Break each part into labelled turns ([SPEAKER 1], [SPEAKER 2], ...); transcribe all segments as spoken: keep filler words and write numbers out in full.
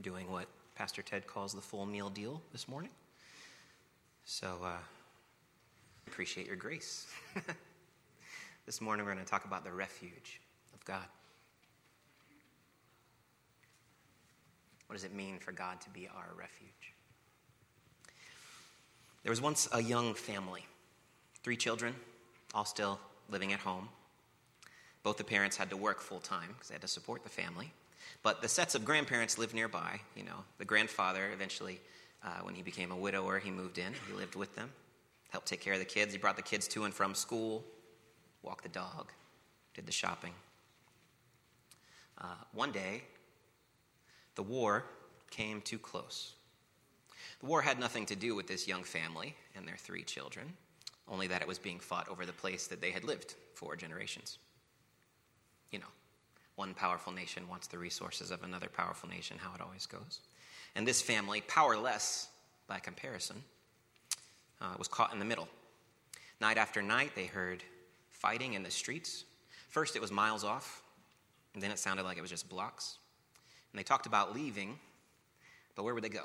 [SPEAKER 1] doing what Pastor Ted calls the full meal deal this morning. So, uh, appreciate your grace. This morning we're going to talk about the refuge of God. What does it mean for God to be our refuge? There was once a young family, three children, all still living at home. Both the parents had to work full-time because they had to support the family. But the sets of grandparents lived nearby. You know, the grandfather eventually, uh, when he became a widower, he moved in. He lived with them, helped take care of the kids. He brought the kids to and from school, walked the dog, did the shopping. Uh, one day, the war came too close. The war had nothing to do with this young family and their three children, only that it was being fought over the place that they had lived for generations. You know, one powerful nation wants the resources of another powerful nation, how it always goes. And this family, powerless by comparison, uh, was caught in the middle. Night after night, they heard fighting in the streets. First, it was miles off, and then it sounded like it was just blocks. And they talked about leaving, but where would they go?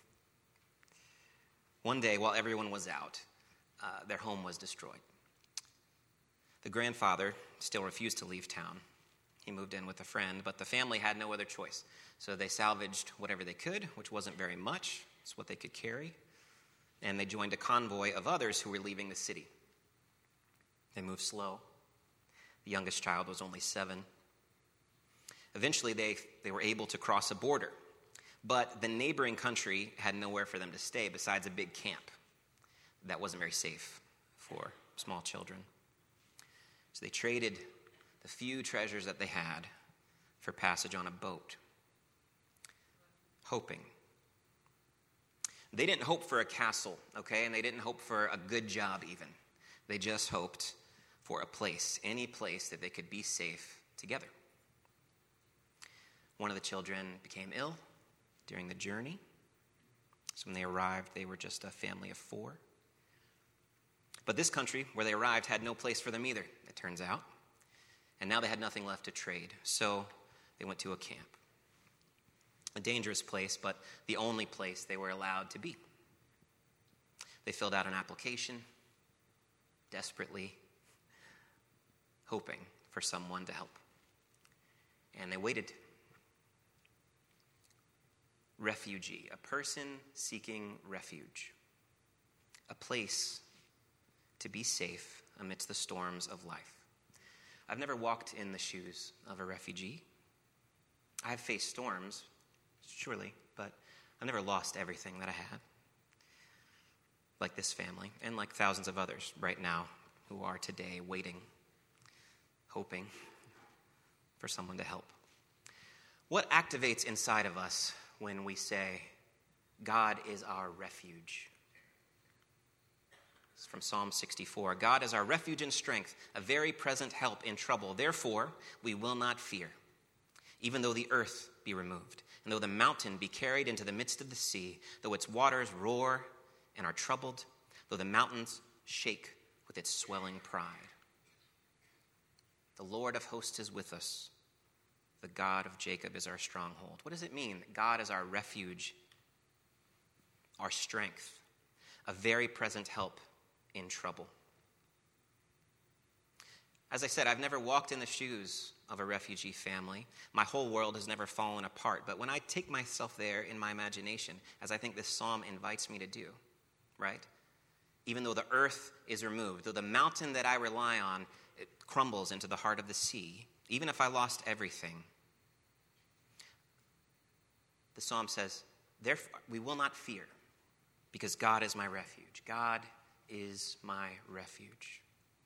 [SPEAKER 1] One day, while everyone was out, uh, their home was destroyed. The grandfather still refused to leave town. He moved in with a friend, but the family had no other choice. So they salvaged whatever they could, which wasn't very much. It's what they could carry. And they joined a convoy of others who were leaving the city. They moved slow. The youngest child was only seven. Eventually, they, they were able to cross a border. But the neighboring country had nowhere for them to stay besides a big camp that wasn't very safe for small children. So they traded the few treasures that they had for passage on a boat, hoping. They didn't hope for a castle, okay? And they didn't hope for a good job even. They just hoped for a place, any place that they could be safe together. One of the children became ill during the journey. So when they arrived, they were just a family of four. But this country where they arrived had no place for them either, it turns out. And now they had nothing left to trade, so they went to a camp. A dangerous place, but the only place they were allowed to be. They filled out an application, desperately hoping for someone to help. And they waited. Refugee, a person seeking refuge. A place to be safe amidst the storms of life. I've never walked in the shoes of a refugee. I've faced storms, surely, but I've never lost everything that I had. Like this family, and like thousands of others right now who are today waiting, hoping for someone to help. What activates inside of us when we say, God is our refuge? It's from Psalm sixty-four. God is our refuge and strength, a very present help in trouble. Therefore, we will not fear, even though the earth be removed, and though the mountain be carried into the midst of the sea, though its waters roar and are troubled, though the mountains shake with its swelling pride. The Lord of hosts is with us. The God of Jacob is our stronghold. What does it mean that God is our refuge, our strength, a very present help in trouble? As I said, I've never walked in the shoes of a refugee family. My whole world has never fallen apart. But when I take myself there in my imagination, as I think this psalm invites me to do, right? Even though the earth is removed, though the mountain that I rely on it crumbles into the heart of the sea, even if I lost everything, the psalm says, therefore, we will not fear, because God is my refuge. God is my refuge.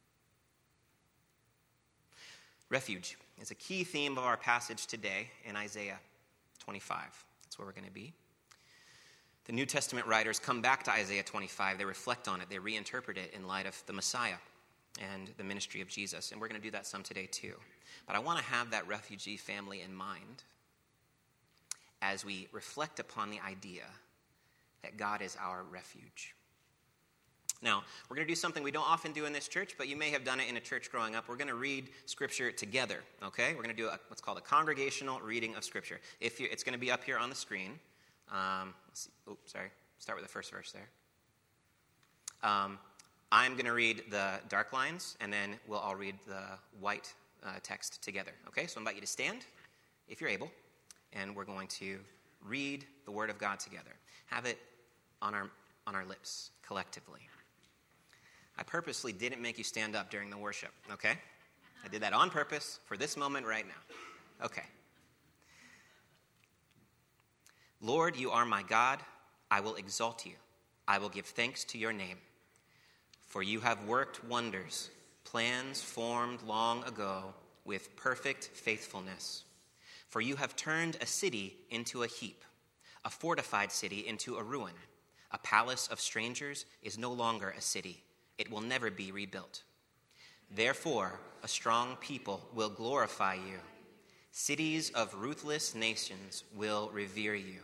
[SPEAKER 1] Refuge is a key theme of our passage today in Isaiah twenty-five. That's where we're going to be. The New Testament writers come back to Isaiah twenty-five. They reflect on it. They reinterpret it in light of the Messiah and the ministry of Jesus. And we're going to do that some today too. But I want to have that refugee family in mind as we reflect upon the idea that God is our refuge. Now, we're going to do something we don't often do in this church, but you may have done it in a church growing up. We're going to read Scripture together, okay? We're going to do a, what's called a congregational reading of Scripture. If you, it's going to be up here on the screen. Um, let's see. Oh, sorry. Start with the first verse there. Um, I'm going to read the dark lines, and then we'll all read the white uh, text together, okay? So I invite you to stand, if you're able, and we're going to read the Word of God together. Have it on our on our lips, collectively. I purposely didn't make you stand up during the worship, okay? I did that on purpose for this moment right now. Okay. Lord, you are my God. I will exalt you. I will give thanks to your name. For you have worked wonders, plans formed long ago with perfect faithfulness. For you have turned a city into a heap, a fortified city into a ruin. A palace of strangers is no longer a city. It will never be rebuilt. Therefore, a strong people will glorify you. Cities of ruthless nations will revere you.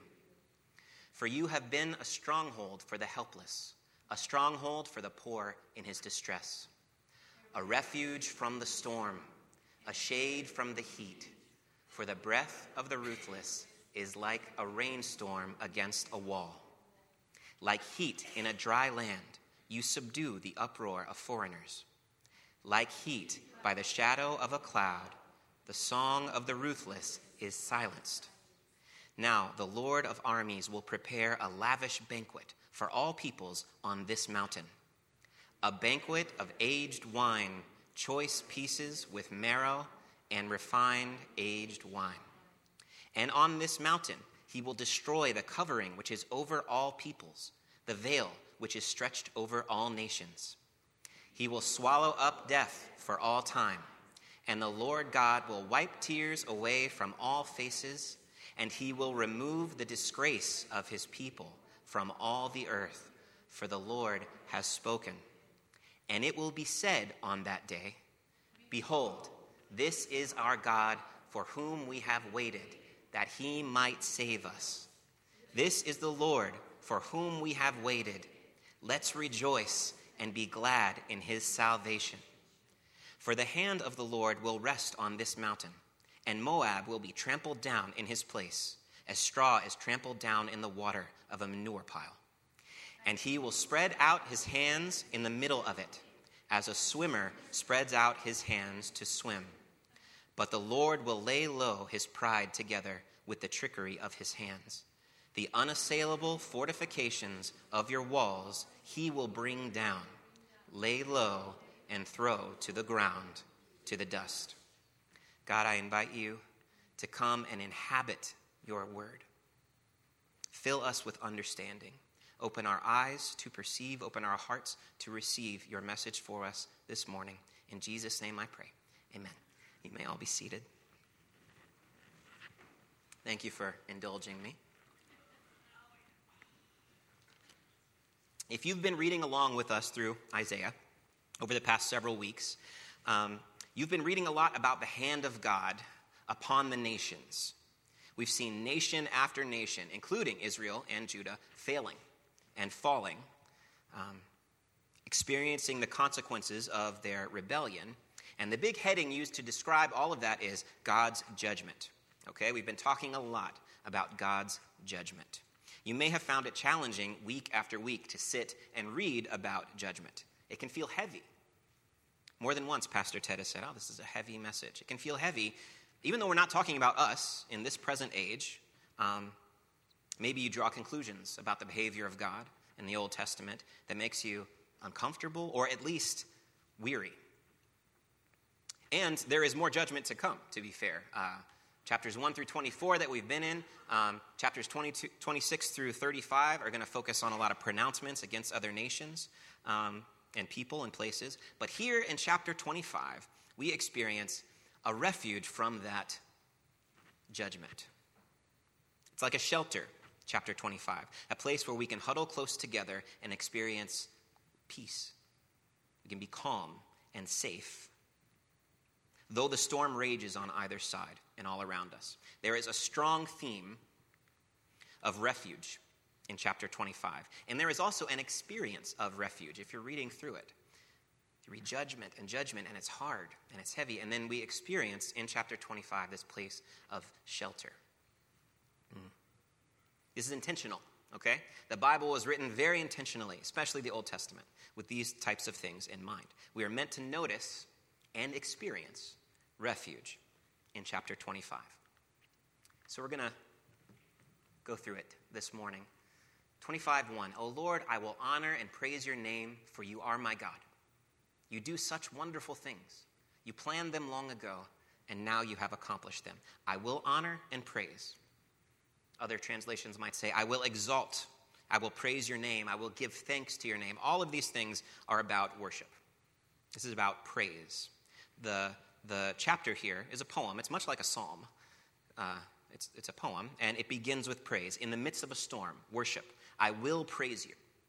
[SPEAKER 1] For you have been a stronghold for the helpless, a stronghold for the poor in his distress, a refuge from the storm, a shade from the heat. For the breath of the ruthless is like a rainstorm against a wall. Like heat in a dry land, you subdue the uproar of foreigners. Like heat by the shadow of a cloud, the song of the ruthless is silenced. Now the Lord of armies will prepare a lavish banquet for all peoples on this mountain, a banquet of aged wine, choice pieces with marrow and refined aged wine. And on this mountain he will destroy the covering which is over all peoples, the veil which is stretched over all nations. He will swallow up death for all time, and the Lord God will wipe tears away from all faces, and he will remove the disgrace of his people from all the earth, for the Lord has spoken. And it will be said on that day, behold, this is our God for whom we have waited, that he might save us. This is the Lord for whom we have waited. Let's rejoice and be glad in his salvation. For the hand of the Lord will rest on this mountain, and Moab will be trampled down in his place, as straw is trampled down in the water of a manure pile. And he will spread out his hands in the middle of it, as a swimmer spreads out his hands to swim. But the Lord will lay low his pride together with the trickery of his hands. The unassailable fortifications of your walls he will bring down, lay low, and throw to the ground, to the dust. God, I invite you to come and inhabit your word. Fill us with understanding. Open our eyes to perceive, open our hearts to receive your message for us this morning. In Jesus' name I pray. Amen. You may all be seated. Thank you for indulging me. If you've been reading along with us through Isaiah over the past several weeks, um, you've been reading a lot about the hand of God upon the nations. We've seen nation after nation, including Israel and Judah, failing and falling, um, experiencing the consequences of their rebellion. And the big heading used to describe all of that is God's judgment. Okay, we've been talking a lot about God's judgment. You may have found it challenging week after week to sit and read about judgment. It can feel heavy. More than once, Pastor Ted has said, oh, this is a heavy message. It can feel heavy, even though we're not talking about us in this present age. Um, maybe you draw conclusions about the behavior of God in the Old Testament that makes you uncomfortable or at least weary. And there is more judgment to come, to be fair. Uh, chapters one through twenty-four that we've been in, um, chapters twenty-two, twenty-six through thirty-five are going to focus on a lot of pronouncements against other nations um, and people and places. But here in chapter twenty-five, we experience a refuge from that judgment. It's like a shelter, chapter twenty-five, a place where we can huddle close together and experience peace. We can be calm and safe. Though the storm rages on either side and all around us, there is a strong theme of refuge in chapter twenty-five. And there is also an experience of refuge if you're reading through it. You read judgment and judgment, and it's hard and it's heavy. And then we experience in chapter twenty-five this place of shelter. Mm. This is intentional, okay? The Bible was written very intentionally, especially the Old Testament, with these types of things in mind. We are meant to notice and experience refuge in chapter twenty-five. So we're going to go through it this morning. twenty-five one, O Lord, I will honor and praise your name, for you are my God. You do such wonderful things. You planned them long ago, and now you have accomplished them. I will honor and praise. Other translations might say, I will exalt. I will praise your name. I will give thanks to your name. All of these things are about worship. This is about praise. The, the chapter here is a poem. It's much like a psalm. Uh, it's, it's a poem, and it begins with praise. In the midst of a storm, worship. I will praise you.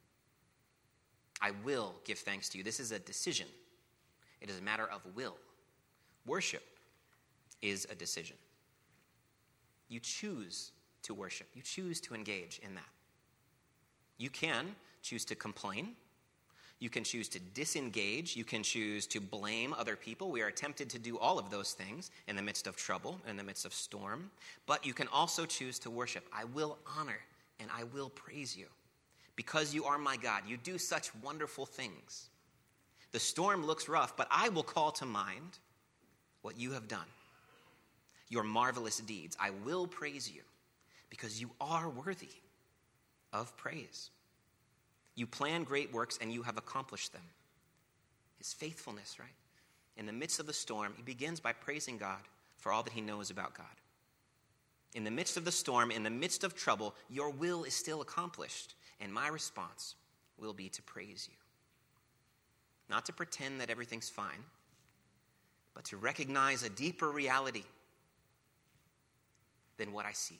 [SPEAKER 1] I will give thanks to you. This is a decision. It is a matter of will. Worship is a decision. You choose to worship. You choose to engage in that. You can choose to complain. You can choose to disengage. You can choose to blame other people. We are tempted to do all of those things in the midst of trouble, in the midst of storm. But you can also choose to worship. I will honor and I will praise you. Because you are my God, you do such wonderful things. The storm looks rough, but I will call to mind what you have done. Your marvelous deeds. I will praise you because you are worthy of praise. You plan great works and you have accomplished them. His faithfulness, right? In the midst of the storm, he begins by praising God for all that he knows about God. In the midst of the storm, in the midst of trouble, your will is still accomplished. And my response will be to praise you. Not to pretend that everything's fine, but to recognize a deeper reality than what I see.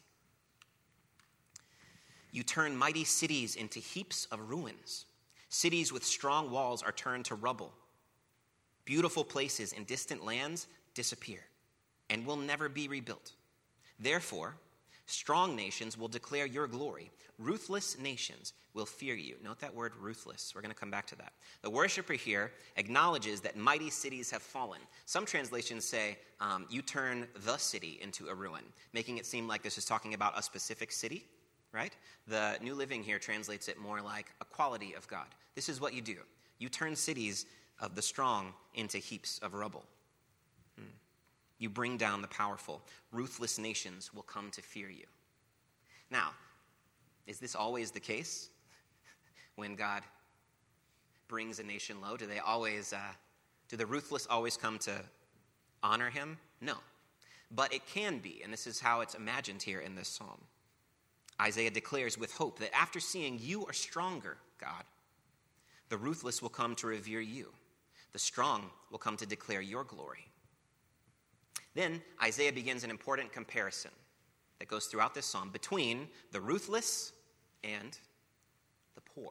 [SPEAKER 1] You turn mighty cities into heaps of ruins. Cities with strong walls are turned to rubble. Beautiful places in distant lands disappear and will never be rebuilt. Therefore, strong nations will declare your glory. Ruthless nations will fear you. Note that word ruthless. We're going to come back to that. The worshiper here acknowledges that mighty cities have fallen. Some translations say um, you turn the city into a ruin, making it seem like this is talking about a specific city, right? The New Living here translates it more like a quality of God. This is what you do. You turn cities of the strong into heaps of rubble. Hmm. You bring down the powerful. Ruthless nations will come to fear you. Now, is this always the case? When God brings a nation low, do they always, uh, do the ruthless always come to honor him? No. But it can be, and this is how it's imagined here in this psalm. Isaiah declares with hope that after seeing you are stronger, God, the ruthless will come to revere you. The strong will come to declare your glory. Then Isaiah begins an important comparison that goes throughout this psalm between the ruthless and the poor.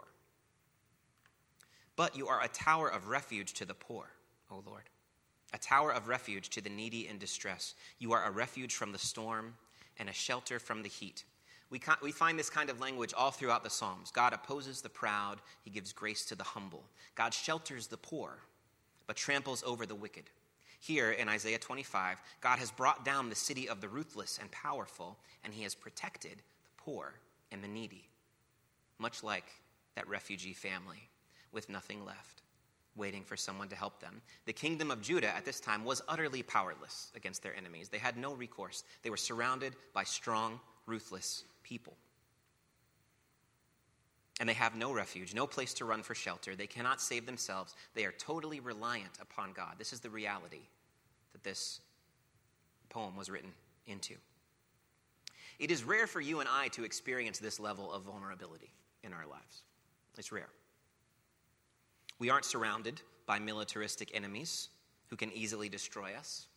[SPEAKER 1] But you are a tower of refuge to the poor, O Lord, a tower of refuge to the needy in distress. You are a refuge from the storm and a shelter from the heat. We, ca- we find this kind of language all throughout the Psalms. God opposes the proud. He gives grace to the humble. God shelters the poor, but tramples over the wicked. Here in Isaiah twenty-five, God has brought down the city of the ruthless and powerful, and he has protected the poor and the needy, much like that refugee family with nothing left, waiting for someone to help them. The kingdom of Judah at this time was utterly powerless against their enemies. They had no recourse. They were surrounded by strong, ruthless people. And they have no refuge, no place to run for shelter. They cannot save themselves. They are totally reliant upon God. This is the reality that this poem was written into. It is rare for you and I to experience this level of vulnerability in our lives. It's rare. We aren't surrounded by militaristic enemies who can easily destroy us.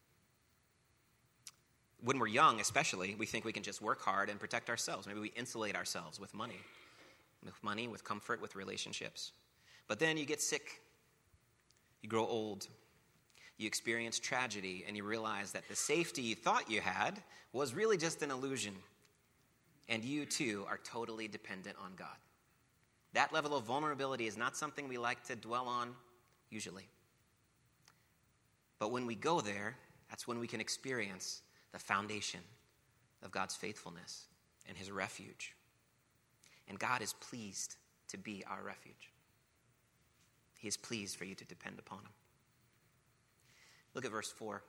[SPEAKER 1] When we're young, especially, we think we can just work hard and protect ourselves. Maybe we insulate ourselves with money, with money, with comfort, with relationships. But then you get sick. You grow old. You experience tragedy, and you realize that the safety you thought you had was really just an illusion. and you too are totally dependent on God. That level of vulnerability is not something we like to dwell on usually. But when we go there, that's when we can experience the foundation of God's faithfulness and his refuge. And God is pleased to be our refuge. He is pleased for you to depend upon him. Look at verse four.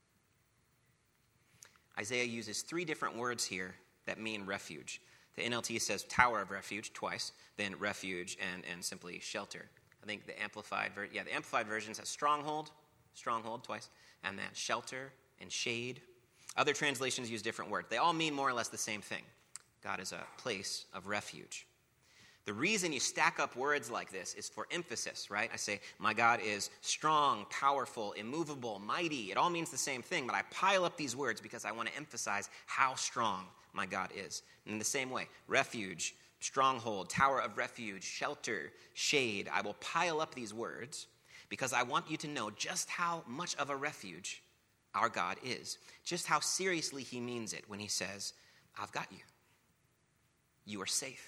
[SPEAKER 1] Isaiah uses three different words here that mean refuge. The N L T says tower of refuge twice, then refuge and, and simply shelter. I think the amplified ver- yeah, the amplified version says stronghold, stronghold twice, and then shelter and shade. Other translations use different words. They all mean more or less the same thing. God is a place of refuge. The reason you stack up words like this is for emphasis, right? I say, my God is strong, powerful, immovable, mighty. It all means the same thing, but I pile up these words because I want to emphasize how strong my God is. And in the same way, refuge, stronghold, tower of refuge, shelter, shade. I will pile up these words because I want you to know just how much of a refuge our God is, just how seriously he means it when he says, I've got you. You are safe.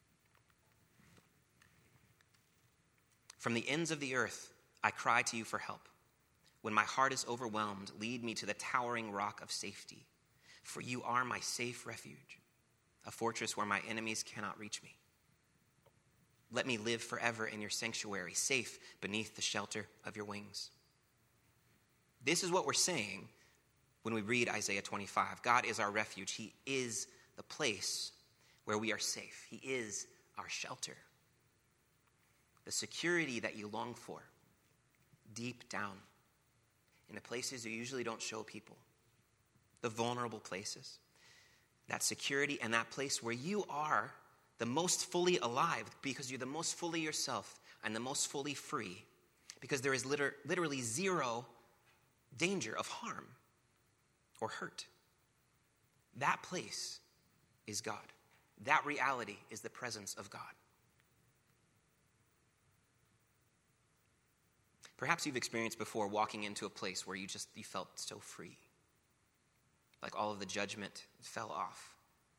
[SPEAKER 1] From the ends of the earth, I cry to you for help. When my heart is overwhelmed, lead me to the towering rock of safety. For you are my safe refuge, a fortress where my enemies cannot reach me. Let me live forever in your sanctuary, safe beneath the shelter of your wings. This is what we're saying when we read Isaiah twenty-five. God is our refuge. He is the place where we are safe. He is our shelter. The security that you long for, deep down, in the places you usually don't show people, the vulnerable places, that security and that place where you are the most fully alive because you're the most fully yourself and the most fully free because there is liter- literally zero danger of harm or hurt. That place is God. That reality is the presence of God. Perhaps you've experienced before walking into a place where you just you felt so free. Like all of the judgment fell off.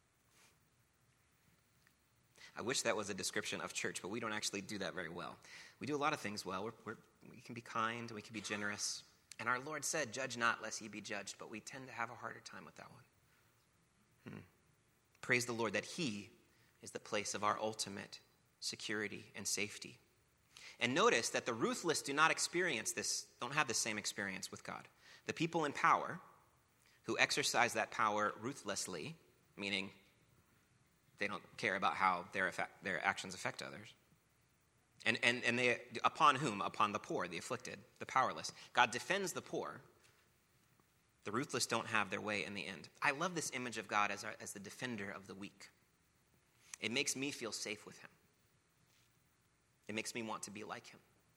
[SPEAKER 1] I wish that was a description of church, but we don't actually do that very well. We do a lot of things well. We're, we're, we can be kind, we can be generous. And our Lord said, judge not lest ye be judged, but we tend to have a harder time with that one. Hmm. Praise the Lord that he is the place of our ultimate security and safety. And notice that the ruthless do not experience this, don't have the same experience with God. The people in power who exercise that power ruthlessly, meaning they don't care about how their effect, their actions affect others. And, and, and they, upon whom? Upon the poor, the afflicted, the powerless. God defends the poor. The ruthless don't have their way in the end. I love this image of God as, our, as the defender of the weak. It makes me feel safe with him. It makes me want to be like him.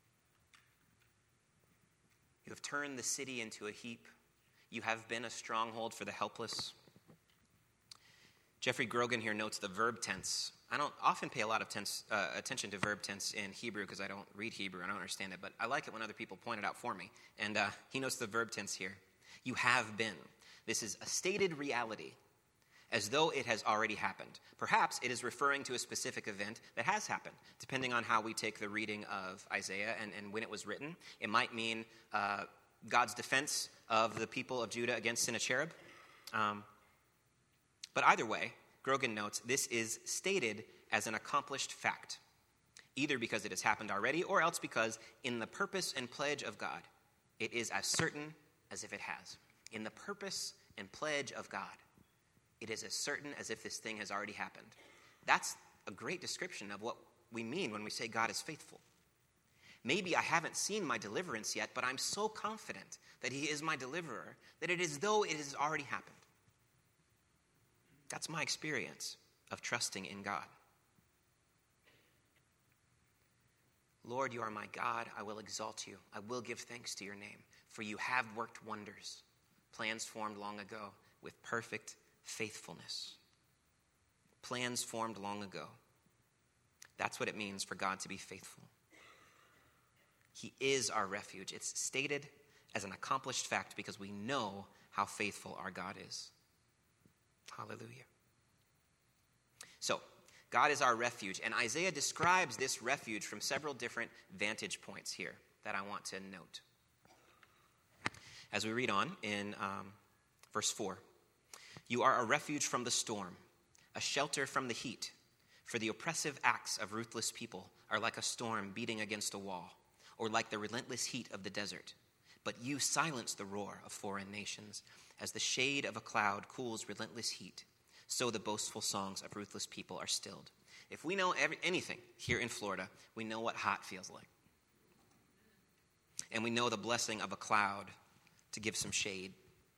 [SPEAKER 1] You have turned the city into a heap. You have been a stronghold for the helpless. Jeffrey Grogan here notes the verb tense. I don't often pay a lot of tense, uh, attention to verb tense in Hebrew because I don't read Hebrew. I don't understand it, but I like it when other people point it out for me. And uh, he notes the verb tense here. You have been. This is a stated reality, as though it has already happened. Perhaps it is referring to a specific event that has happened, depending on how we take the reading of Isaiah and, and when it was written. It might mean uh, God's defense of the people of Judah against Sennacherib. Um, but either way, Grogan notes, this is stated as an accomplished fact, either because it has happened already or else because in the purpose and pledge of God, it is as certain as if it has. In the purpose and pledge of God, it is as certain as if this thing has already happened. That's a great description of what we mean when we say God is faithful. Maybe I haven't seen my deliverance yet, but I'm so confident that he is my deliverer that it is as though it has already happened. That's my experience of trusting in God. Lord, you are my God. I will exalt you. I will give thanks to your name, for you have worked wonders, plans formed long ago with perfect faithfulness. Plans formed long ago. That's what it means for God to be faithful. He is our refuge. It's stated as an accomplished fact because we know how faithful our God is. Hallelujah. God is our refuge. And Isaiah describes this refuge from several different vantage points here that I want to note. As we read on in um, verse four, you are a refuge from the storm, a shelter from the heat. For the oppressive acts of ruthless people are like a storm beating against a wall, or like the relentless heat of the desert. But you silence the roar of foreign nations. As the shade of a cloud cools relentless heat, so the boastful songs of ruthless people are stilled. If we know every, anything here in Florida, we know what hot feels like. And we know the blessing of a cloud to give some shade,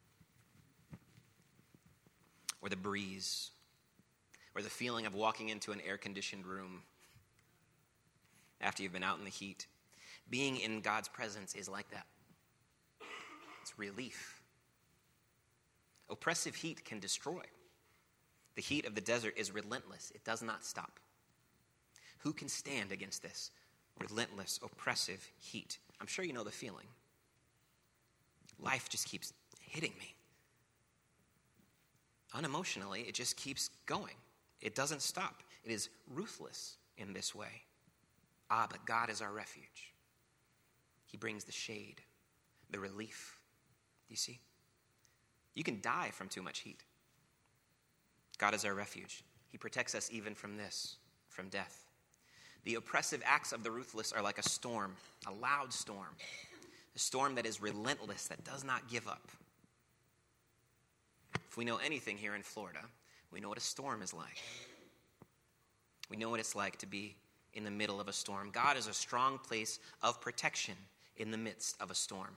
[SPEAKER 1] or the breeze, or the feeling of walking into an air-conditioned room after you've been out in the heat. Being in God's presence is like that. It's relief. Oppressive heat can destroy. The heat of the desert is relentless. It does not stop. Who can stand against this relentless, oppressive heat? I'm sure you know the feeling. Life just keeps hitting me. Unemotionally, it just keeps going. It doesn't stop. It is ruthless in this way. Ah, but God is our refuge. He brings the shade, the relief. Do you see? You can die from too much heat. God is our refuge. He protects us even from this, from death. The oppressive acts of the ruthless are like a storm, a loud storm, a storm that is relentless, that does not give up. If we know anything here in Florida, we know what a storm is like. We know what it's like to be in the middle of a storm. God is a strong place of protection in the midst of a storm.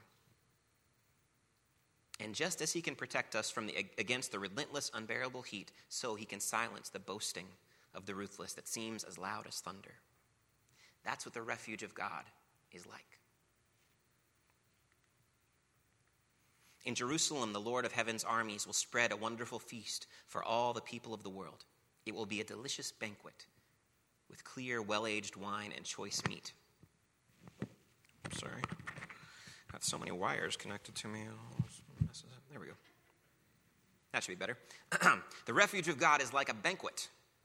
[SPEAKER 1] And just as he can protect us from the, against the relentless, unbearable heat, so he can silence the boasting of the ruthless that seems as loud as thunder. That's what the refuge of God is like. In Jerusalem, the Lord of heaven's armies will spread a wonderful feast for all the people of the world. It will be a delicious banquet with clear, well-aged wine and choice meat. I'm sorry. Got so many wires connected to me. There we go. That should be better. The refuge of God is like a banquet.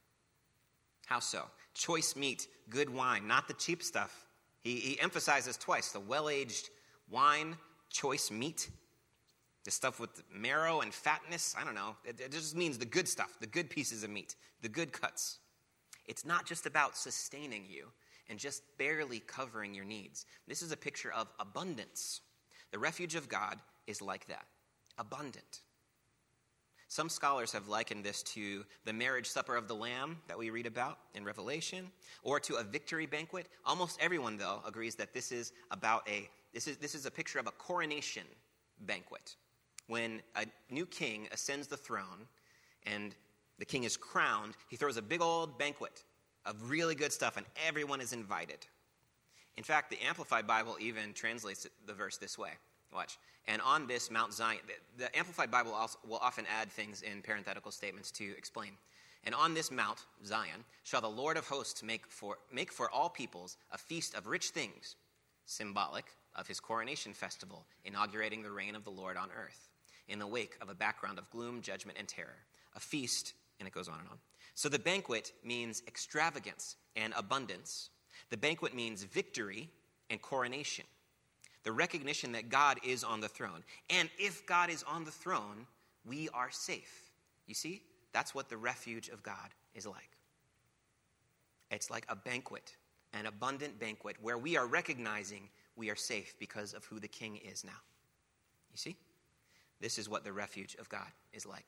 [SPEAKER 1] How so? Choice meat, good wine, not the cheap stuff. He, he emphasizes twice, the well-aged wine, choice meat, the stuff with marrow and fatness. I don't know. It, it just means the good stuff, the good pieces of meat, the good cuts. It's not just about sustaining you and just barely covering your needs. This is a picture of abundance. The refuge of God is like that. Abundant. Some scholars have likened this to the marriage supper of the Lamb that we read about in Revelation, or to a victory banquet. Almost everyone, though, agrees that this is about a this is this is a picture of a coronation banquet. When a new king ascends the throne and the king is crowned, he throws a big old banquet of really good stuff, and everyone is invited. In fact, the Amplified Bible even translates the verse this way. Watch. And on this Mount Zion, the, the Amplified Bible also will often add things in parenthetical statements to explain. And on this Mount, Zion, shall the Lord of hosts make for, make for all peoples a feast of rich things, symbolic of his coronation festival, inaugurating the reign of the Lord on earth, in the wake of a background of gloom, judgment, and terror. A feast, and it goes on and on. So the banquet means extravagance and abundance. The banquet means victory and coronation. The recognition that God is on the throne. And if God is on the throne, we are safe. You see? That's what the refuge of God is like. It's like a banquet, an abundant banquet, where we are recognizing we are safe because of who the King is now. You see? This is what the refuge of God is like.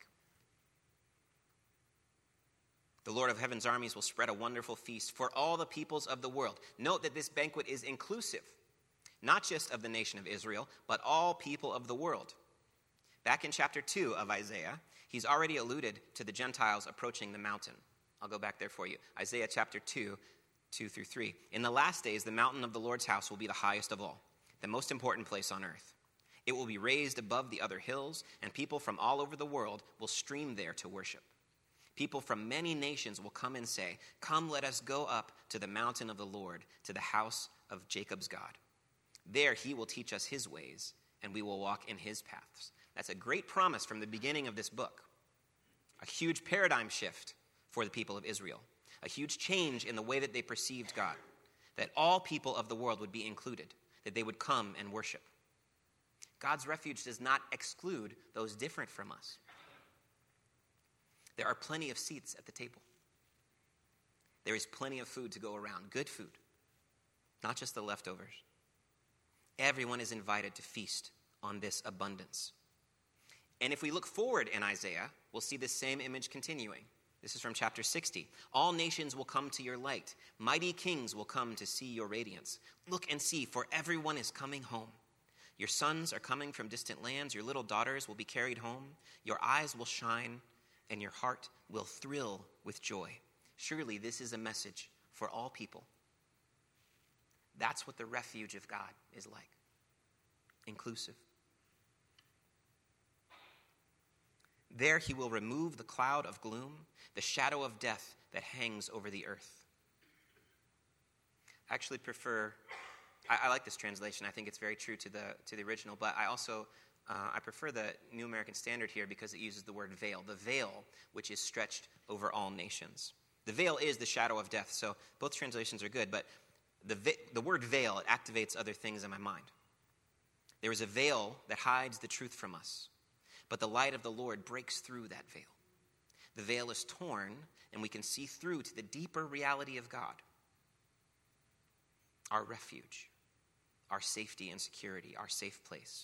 [SPEAKER 1] The Lord of heaven's armies will spread a wonderful feast for all the peoples of the world. Note that this banquet is inclusive. Not just of the nation of Israel, but all people of the world. Back in chapter two of Isaiah, he's already alluded to the Gentiles approaching the mountain. I'll go back there for you. Isaiah chapter two, two through three. In the last days, the mountain of the Lord's house will be the highest of all, the most important place on earth. It will be raised above the other hills, and people from all over the world will stream there to worship. People from many nations will come and say, "Come, let us go up to the mountain of the Lord, to the house of Jacob's God. There he will teach us his ways, and we will walk in his paths." That's a great promise from the beginning of this book. A huge paradigm shift for the people of Israel. a huge change in the way that they perceived God, that all people of the world would be included, that they would come and worship. God's refuge does not exclude those different from us. There are plenty of seats at the table. There is plenty of food to go around, good food, not just the leftovers. Everyone is invited to feast on this abundance. And if we look forward in Isaiah, we'll see this same image continuing. This is from chapter sixty. All nations will come to your light. Mighty kings will come to see your radiance. Look and see, for everyone is coming home. Your sons are coming from distant lands. Your little daughters will be carried home. Your eyes will shine, and your heart will thrill with joy. Surely this is a message for all people. That's what the refuge of God is like. Inclusive. There he will remove the cloud of gloom, the shadow of death that hangs over the earth. I actually prefer, I, I like this translation. I think it's very true to the to the original, but I also, uh, I prefer the New American Standard here because it uses the word veil, the veil which is stretched over all nations. The veil is the shadow of death, so both translations are good, but the the word veil, it activates other things in my mind. There is a veil that hides the truth from us, but the light of the Lord breaks through that veil. The veil is torn, and we can see through to the deeper reality of God, our refuge, our safety and security, our safe place.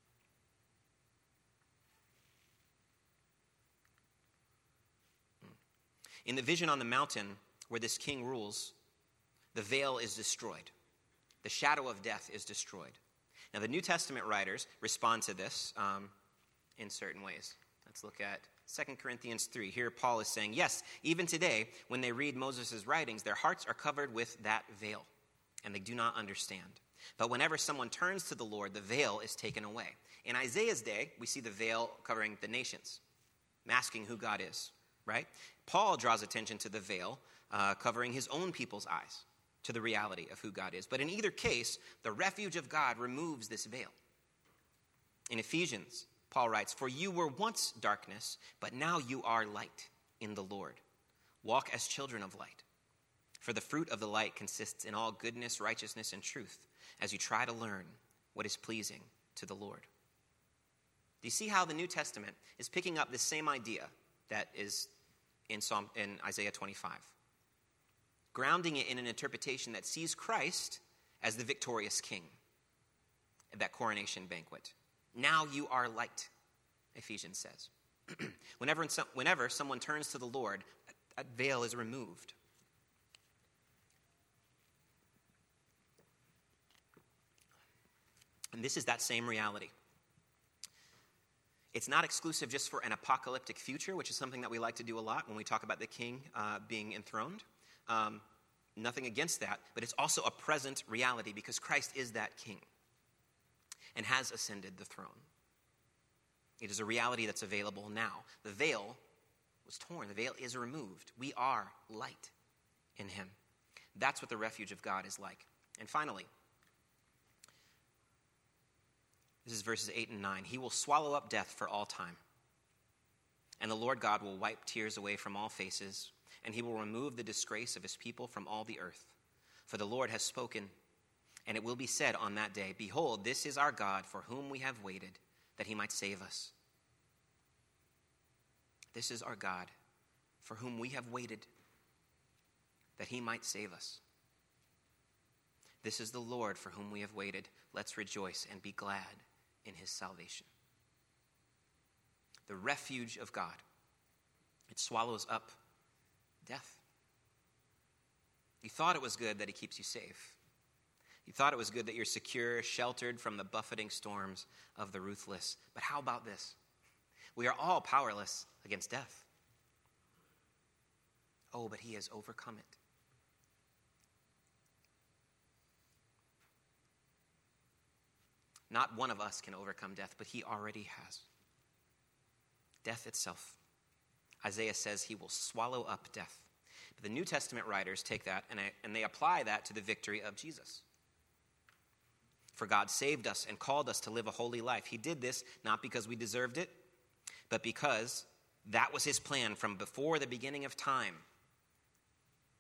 [SPEAKER 1] In the vision on the mountain where this king rules, the veil is destroyed. The shadow of death is destroyed. Now, the New Testament writers respond to this um, in certain ways. Let's look at Second Corinthians three. Here Paul is saying, yes, even today, when they read Moses' writings, their hearts are covered with that veil, and they do not understand. But whenever someone turns to the Lord, the veil is taken away. In Isaiah's day, we see the veil covering the nations, masking who God is, right? Paul draws attention to the veil uh, covering his own people's eyes to the reality of who God is. But in either case, the refuge of God removes this veil. In Ephesians, Paul writes, for you were once darkness, but now you are light in the Lord. Walk as children of light. For the fruit of the light consists in all goodness, righteousness, and truth, as you try to learn what is pleasing to the Lord. Do you see how the New Testament is picking up this same idea that is in Psalm in Isaiah twenty-five? Grounding it in an interpretation that sees Christ as the victorious king at that coronation banquet. Now you are light, Ephesians says. whenever, whenever someone turns to the Lord, that veil is removed. And this is that same reality. It's not exclusive just for an apocalyptic future, which is something that we like to do a lot when we talk about the king uh, being enthroned. Um, nothing against that, but it's also a present reality because Christ is that king and has ascended the throne. It is a reality that's available now. The veil was torn. The veil is removed. We are light in him. That's what the refuge of God is like. And finally, this is verses eight and nine. He will swallow up death for all time. And the Lord God will wipe tears away from all faces, and he will remove the disgrace of his people from all the earth. For the Lord has spoken, and it will be said on that day, behold, this is our God for whom we have waited, that he might save us. This is our God for whom we have waited, that he might save us. This is the Lord for whom we have waited. Let's rejoice and be glad in his salvation. The refuge of God. It swallows up death. You thought it was good that he keeps you safe. You thought it was good that you're secure, sheltered from the buffeting storms of the ruthless. But how about this? We are all powerless against death. Oh, but he has overcome it. Not one of us can overcome death, but he already has. Death itself. Isaiah says he will swallow up death. But the New Testament writers take that and, and they apply that to the victory of Jesus. For God saved us and called us to live a holy life. He did this not because we deserved it, but because that was his plan from before the beginning of time.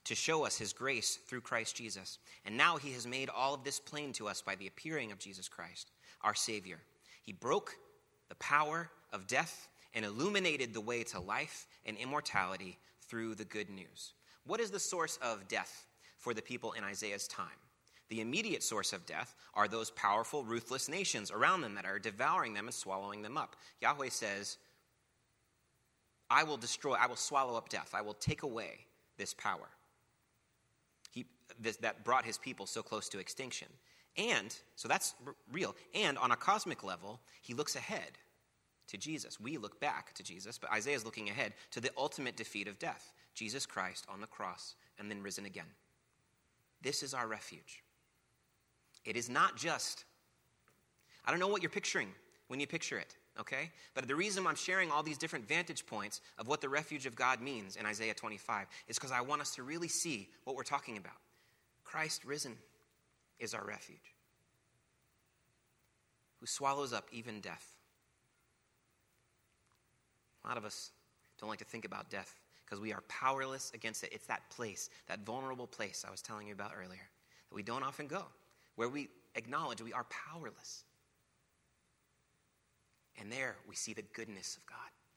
[SPEAKER 1] to show us his grace through Christ Jesus. And now he has made all of this plain to us by the appearing of Jesus Christ, our Savior. He broke the power of death and illuminated the way to life and immortality through the good news. What is the source of death for the people in Isaiah's time? The immediate source of death are those powerful, ruthless nations around them that are devouring them and swallowing them up. Yahweh says, I will destroy, I will swallow up death. I will take away this power. He, this, that brought his people so close to extinction. And, so that's r- real. And on a cosmic level, he looks ahead to Jesus. We look back to Jesus, but Isaiah is looking ahead to the ultimate defeat of death. Jesus Christ on the cross and then risen again. This is our refuge. It is not just, I don't know what you're picturing when you picture it, okay? But the reason I'm sharing all these different vantage points of what the refuge of God means in Isaiah twenty-five is because I want us to really see what we're talking about. Christ risen is our refuge, who swallows up even death. A lot of us don't like to think about death because we are powerless against it. It's that place, that vulnerable place I was telling you about earlier, that we don't often go, where we acknowledge we are powerless. And there we see the goodness of God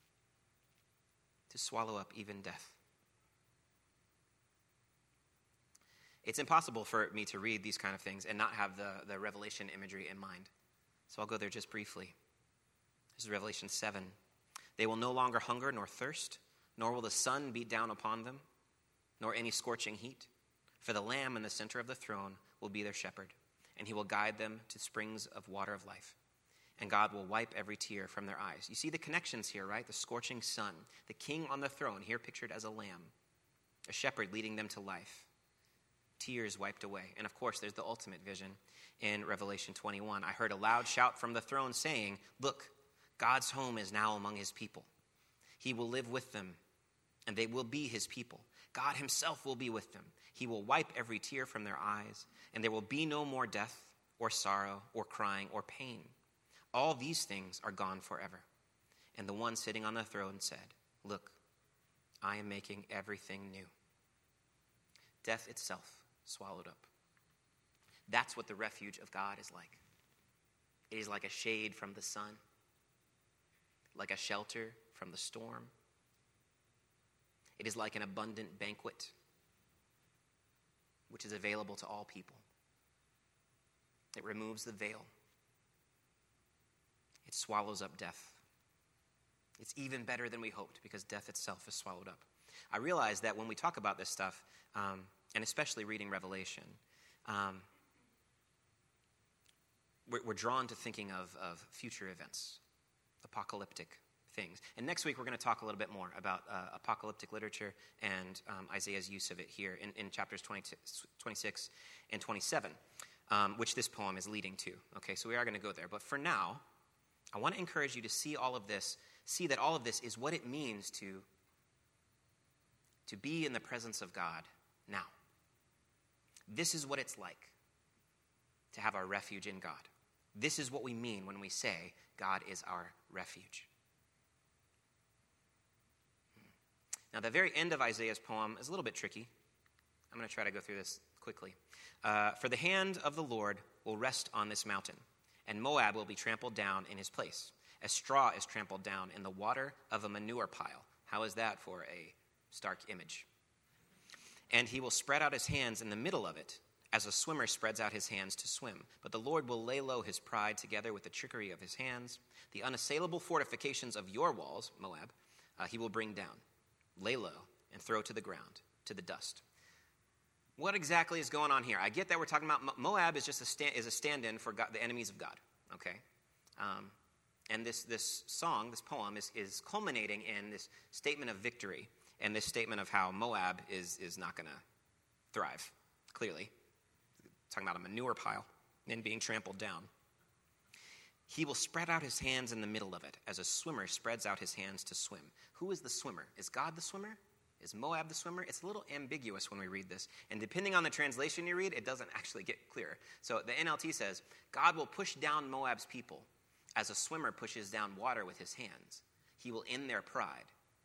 [SPEAKER 1] to swallow up even death. It's impossible for me to read these kind of things and not have the, the Revelation imagery in mind. So I'll go there just briefly. This is Revelation seven. They will no longer hunger nor thirst, nor will the sun beat down upon them, nor any scorching heat. For the Lamb in the center of the throne will be their shepherd, and he will guide them to springs of water of life. And God will wipe every tear from their eyes. You see the connections here, right? The scorching sun, the king on the throne, here pictured as a lamb, a shepherd leading them to life, tears wiped away. And of course, there's the ultimate vision in Revelation twenty-one. I heard a loud shout from the throne saying, look, God's home is now among his people. He will live with them, and they will be his people. God himself will be with them. He will wipe every tear from their eyes, and there will be no more death or sorrow or crying or pain. All these things are gone forever. And the one sitting on the throne said, look, I am making everything new. Death itself swallowed up. That's what the refuge of God is like. It is like a shade from the sun, like a shelter from the storm. It is like an abundant banquet, which is available to all people. It removes the veil. It swallows up death. It's even better than we hoped because death itself is swallowed up. I realize that when we talk about this stuff, um, and especially reading Revelation, um, we're, we're drawn to thinking of, of future events, apocalyptic things. And next week we're going to talk a little bit more about uh, apocalyptic literature and um, Isaiah's use of it here in, in chapters twenty-six and twenty-seven, um, which this poem is leading to. Okay, so we are going to go there. But for now, I want to encourage you to see all of this, see that all of this is what it means to, to be in the presence of God now. This is what it's like to have our refuge in God. This is what we mean when we say God is our refuge. Now, the very end of Isaiah's poem is a little bit tricky. I'm going to try to go through this quickly. Uh, For the hand of the Lord will rest on this mountain, and Moab will be trampled down in his place, as straw is trampled down in the water of a manure pile. How is that for a stark image? And he will spread out his hands in the middle of it, as a swimmer spreads out his hands to swim. But the Lord will lay low his pride together with the trickery of his hands. The unassailable fortifications of your walls, Moab, uh, he will bring down, lay low, and throw to the ground, to the dust. What exactly is going on here? I get that we're talking about Moab is just a stand, is a stand-in for God, the enemies of God. Okay, um, and this this song, this poem, is is culminating in this statement of victory and this statement of how Moab is is not going to thrive. Clearly, talking about a manure pile and being trampled down. He will spread out his hands in the middle of it, as a swimmer spreads out his hands to swim. Who is the swimmer? Is God the swimmer? Is Moab the swimmer? It's a little ambiguous when we read this. And depending on the translation you read, it doesn't actually get clear. So the N L T says, God will push down Moab's people as a swimmer pushes down water with his hands. He will end their pride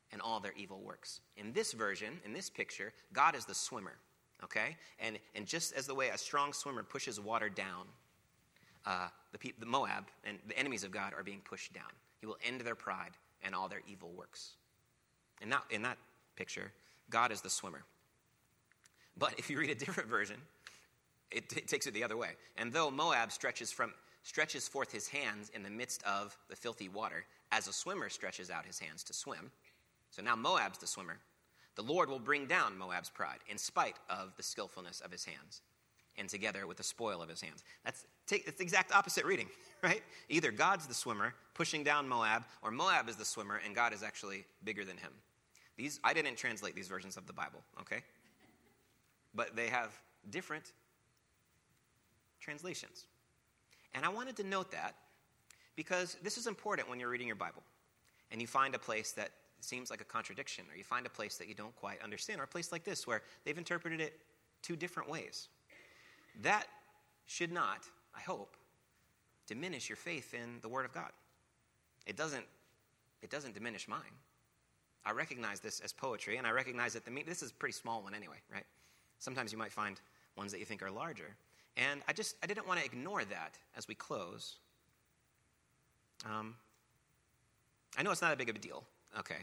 [SPEAKER 1] and all their evil works. In this version, in this picture, God is the swimmer, okay? And, and just as the way a strong swimmer pushes water down, uh, the, pe- the Moab and the enemies of God are being pushed down. He will end their pride and all their evil works. And that, in that picture, God is the swimmer. But if you read a different version, it, it takes it the other way. And though Moab stretches from stretches forth his hands in the midst of the filthy water, as a swimmer stretches out his hands to swim, so now Moab's the swimmer, the Lord will bring down Moab's pride in spite of the skillfulness of his hands, and together with the spoil of his hands. That's, take, it's the exact opposite reading, right? Either God's the swimmer pushing down Moab, or Moab is the swimmer and God is actually bigger than him. These I didn't translate these versions of the Bible, okay? But they have different translations. And I wanted to note that because this is important when you're reading your Bible and you find a place that seems like a contradiction, or you find a place that you don't quite understand, or a place like this where they've interpreted it two different ways. That should not, I hope, diminish your faith in the Word of God. It doesn't, it doesn't diminish mine. I recognize this as poetry, and I recognize that the mean, this is a pretty small one anyway, right? Sometimes you might find ones that you think are larger. And I just, I didn't want to ignore that as we close. Um, I know it's not that big of a deal, okay.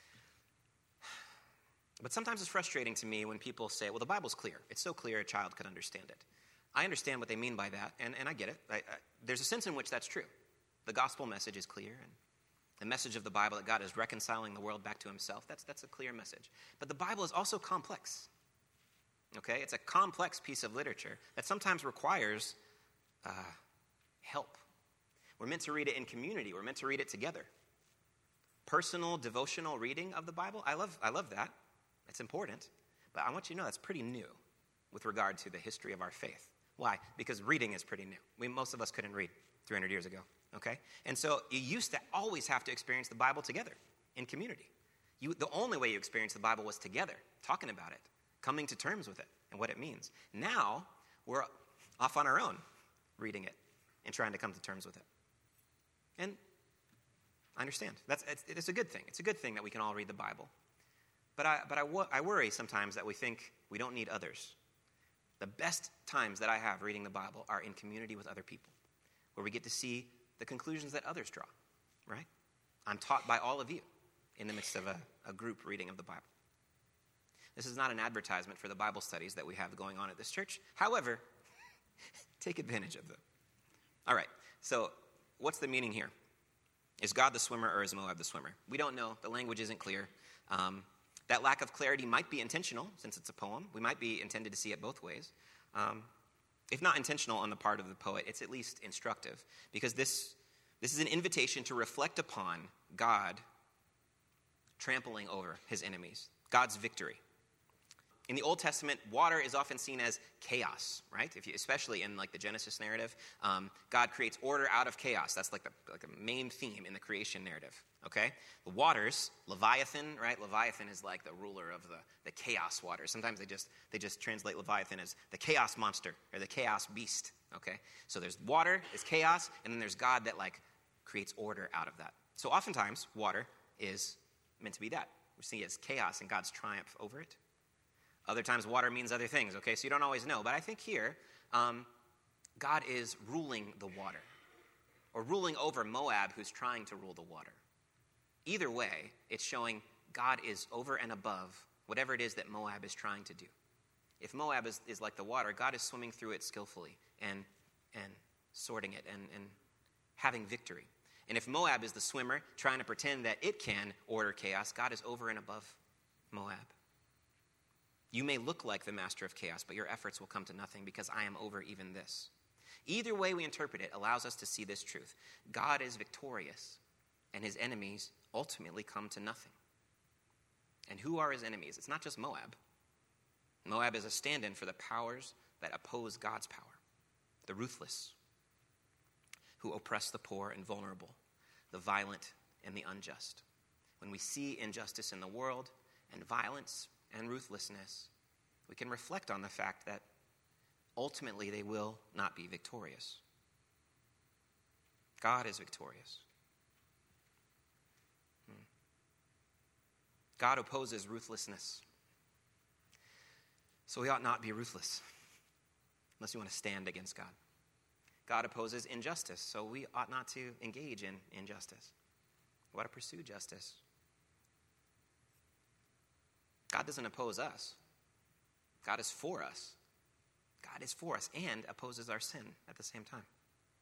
[SPEAKER 1] But sometimes it's frustrating to me when people say, well, the Bible's clear. It's so clear a child could understand it. I understand what they mean by that, and, and I get it. I, I, there's a sense in which that's true. The gospel message is clear, and the message of the Bible that God is reconciling the world back to himself, that's, that's a clear message. But the Bible is also complex. Okay, it's a complex piece of literature that sometimes requires uh, help. We're meant to read it in community. We're meant to read it together. Personal, devotional reading of the Bible, I love, I love that. It's important. But I want you to know that's pretty new with regard to the history of our faith. Why? Because reading is pretty new. We, most of us couldn't read three hundred years ago. Okay, and so you used to always have to experience the Bible together in community. You, the only way you experienced the Bible was together, talking about it, coming to terms with it and what it means. Now, we're off on our own reading it and trying to come to terms with it. And I understand. That's, it's, it's a good thing. It's a good thing that we can all read the Bible. But, I, but I, I worry sometimes that we think we don't need others. The best times that I have reading the Bible are in community with other people, where we get to see the conclusions that others draw, right? I'm taught by all of you in the midst of a, a group reading of the Bible. This is not an advertisement for the Bible studies that we have going on at this church. However, take advantage of them. All right, so what's the meaning here? Is God the swimmer or is Moab the swimmer? We don't know. The language isn't clear. Um, that lack of clarity might be intentional, since it's a poem. We might be intended to see it both ways. Um, if not intentional on the part of the poet, it's at least instructive, because this, this is an invitation to reflect upon God trampling over his enemies, God's victory. In the Old Testament, water is often seen as chaos, right? If you, especially in like the Genesis narrative, um, God creates order out of chaos. That's like the like a main theme in the creation narrative. Okay, the waters, Leviathan, right? Leviathan is like the ruler of the, the chaos waters. Sometimes they just they just translate Leviathan as the chaos monster or the chaos beast. Okay, so there's water, is chaos, and then there's God that like creates order out of that. So oftentimes, water is meant to be that. We see it as chaos and God's triumph over it. Other times, water means other things, okay? So you don't always know. But I think here, um, God is ruling the water, or ruling over Moab, who's trying to rule the water. Either way, it's showing God is over and above whatever it is that Moab is trying to do. If Moab is, is like the water, God is swimming through it skillfully and, and sorting it and, and having victory. And if Moab is the swimmer trying to pretend that it can order chaos, God is over and above Moab. You may look like the master of chaos, but your efforts will come to nothing because I am over even this. Either way we interpret it allows us to see this truth. God is victorious, and his enemies ultimately come to nothing. And who are his enemies? It's not just Moab. Moab is a stand-in for the powers that oppose God's power, the ruthless, who oppress the poor and vulnerable, the violent and the unjust. When we see injustice in the world and violence and ruthlessness, we can reflect on the fact that ultimately they will not be victorious. God is victorious. Hmm. God opposes ruthlessness. So we ought not be ruthless unless we want to stand against God. God opposes injustice, so we ought not to engage in injustice. We ought to pursue justice. God doesn't oppose us. God is for us. God is for us and opposes our sin at the same time.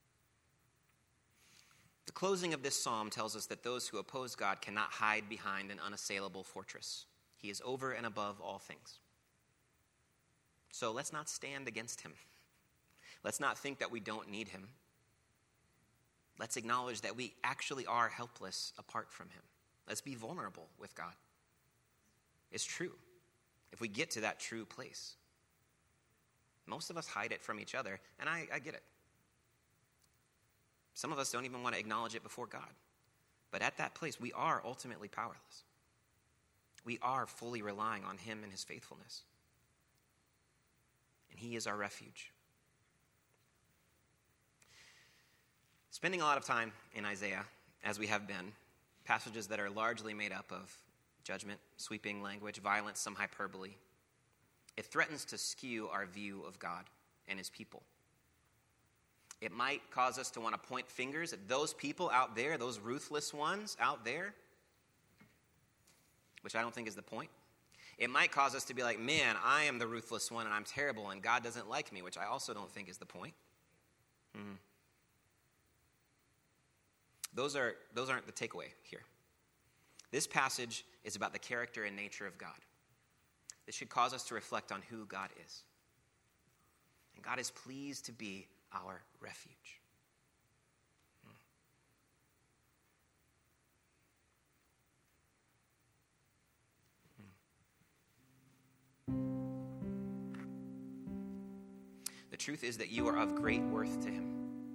[SPEAKER 1] The closing of this psalm tells us that those who oppose God cannot hide behind an unassailable fortress. He is over and above all things. So let's not stand against him. Let's not think that we don't need him. Let's acknowledge that we actually are helpless apart from him. Let's be vulnerable with God. It's true. If we get to that true place. Most of us hide it from each other, and I, I get it. Some of us don't even want to acknowledge it before God. But at that place, we are ultimately powerless. We are fully relying on him and his faithfulness. And he is our refuge. Spending a lot of time in Isaiah, as we have been, passages that are largely made up of judgment, sweeping language, violence, some hyperbole, it threatens to skew our view of God and his people. It might cause us to want to point fingers at those people out there, those ruthless ones out there, which I don't think is the point. It might cause us to be like, man, I am the ruthless one and I'm terrible and God doesn't like me, which I also don't think is the point. Mm-hmm. Those are, those aren't the takeaway here. This passage is about the character and nature of God. This should cause us to reflect on who God is. And God is pleased to be our refuge. Hmm. Hmm. The truth is that you are of great worth to him.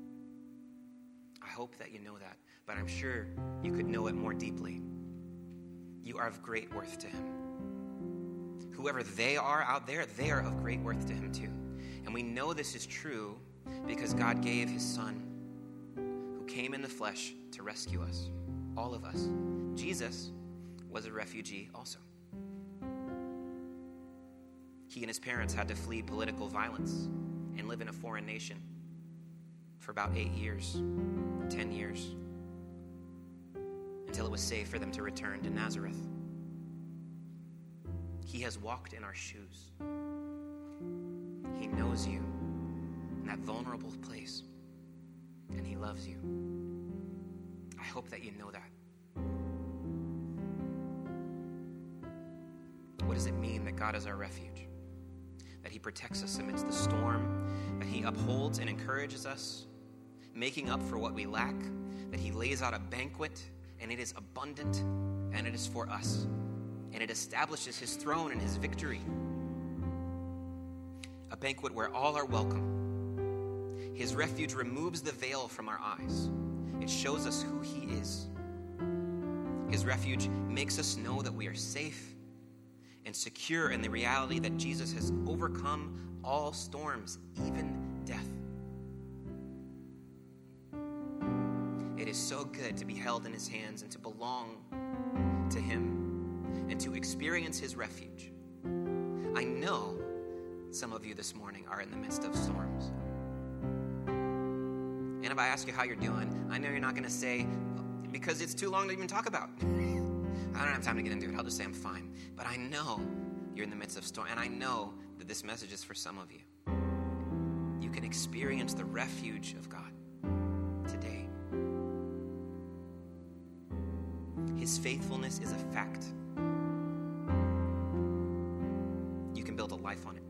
[SPEAKER 1] I hope that you know that, but I'm sure you could know it more deeply. You are of great worth to him. Whoever they are out there, they are of great worth to him too. And we know this is true because God gave his son who came in the flesh to rescue us, all of us. Jesus was a refugee also. He and his parents had to flee political violence and live in a foreign nation for about eight years, ten years, until it was safe for them to return to Nazareth. He has walked in our shoes. He knows you in that vulnerable place, and he loves you. I hope that you know that. What does it mean that God is our refuge? That he protects us amidst the storm, that he upholds and encourages us, making up for what we lack, that he lays out a banquet, and it is abundant, and it is for us. And it establishes his throne and his victory. A banquet where all are welcome. His refuge removes the veil from our eyes. It shows us who he is. His refuge makes us know that we are safe and secure in the reality that Jesus has overcome all storms, even death. It is so good to be held in his hands and to belong to him and to experience his refuge. I know some of you this morning are in the midst of storms. And if I ask you how you're doing, I know you're not going to say, because it's too long to even talk about. I don't have time to get into it. I'll just say I'm fine. But I know you're in the midst of storm, and I know that this message is for some of you. You can experience the refuge of God today. His faithfulness is a fact. You can build a life on it.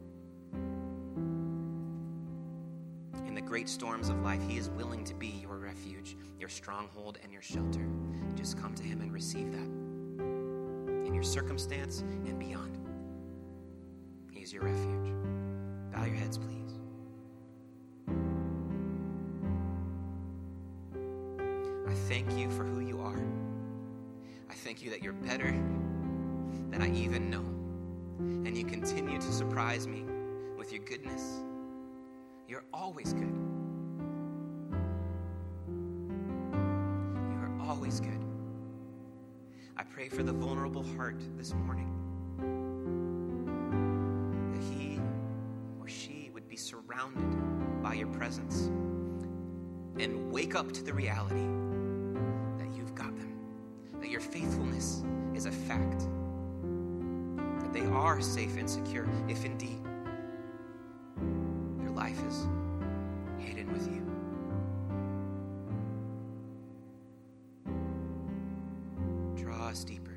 [SPEAKER 1] In the great storms of life, he is willing to be your refuge, your stronghold, and your shelter. Just come to him and receive that. In your circumstance and beyond. He is your refuge. Bow your heads, please. I thank you for who you are. I thank you that you're better than I even know. And you continue to surprise me with your goodness. You're always good. You are always good. I pray for the vulnerable heart this morning, that he or she would be surrounded by your presence and wake up to the reality that you've got them, that your faithfulness is a fact, that they are safe and secure if indeed their life is hidden with you. Draw us deeper.